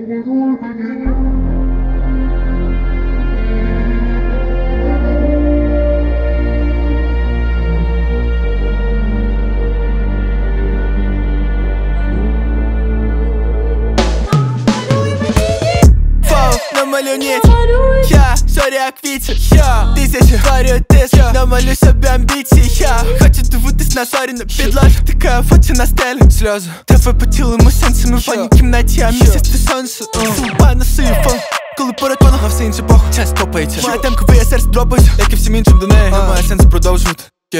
Намалю ніч, я зорі як вітер, тисячі говорю тиск, намалю собі амбіції, хочу дивитись на зорі на підлозі, така фото на стелі, сльози тебе по тілому сенсами, в ванній кімнаті, а місяць ти сонце, Суба на сифон, коли поряд вона, а все інше похуй, час копається, моя темка виє серце дропається, як і всім іншим до неї, немає сенсу продовжувати,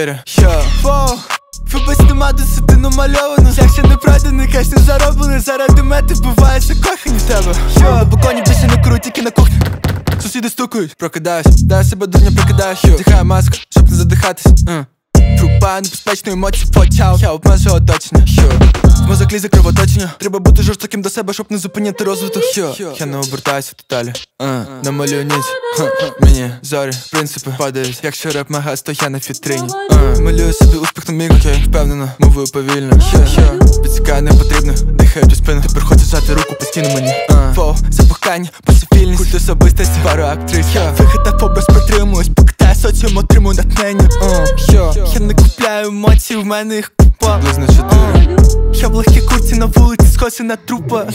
Фобись нема досити намальовано, як ще не пройдений, кеш не зароблений, заради мети буває закохані в тебе. На балконі більше не курю, тільки на кухні. Сусіди стукають, прокидаюсь, даю себе дурня, прикидаю, вдихаю маску, щоб не задихатись. Трупа небезпечної емоції, фотяу, я обмежу оточення. Мозок лізе кровоточення, треба бути жорстоким до себе, щоб не зупиняти розвиток. Я не обертаюся деталі, намалюю ніч, мені зорі, принципи падають. Якщо реп мегас, то я на фітрині. Малюю собі успіх на міг, впевнено, мовою повільно. Підсікаю не потрібно, дихаю у спину. Тепер хочу зжати руку постійно мені. Фоу, запухання, пасифільність, культ особистості, пару актрис. Вихитав образ, притримуюсь, покидаю соціум, отримую натхнення. Я не купляю емоцій, в мене їх купа. Близно 4. Я в легкій курці на вулиці, схожі на трупа.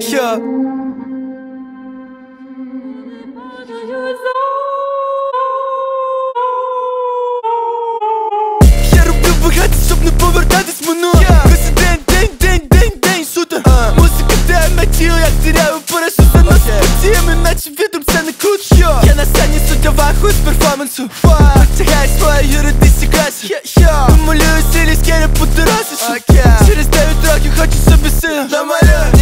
Я роблю багато, щоб не повертатись в минуле. Кожен день, сутер. Музика дає на тіло, як діряю парашу заносить подіями, наче вітром, це не круто. Я на сцені суддя вахую з перформансу. Витягаю свої юридичні краси. Малюю сілі скелі по дорозі. Через 9 років хочу собі сил.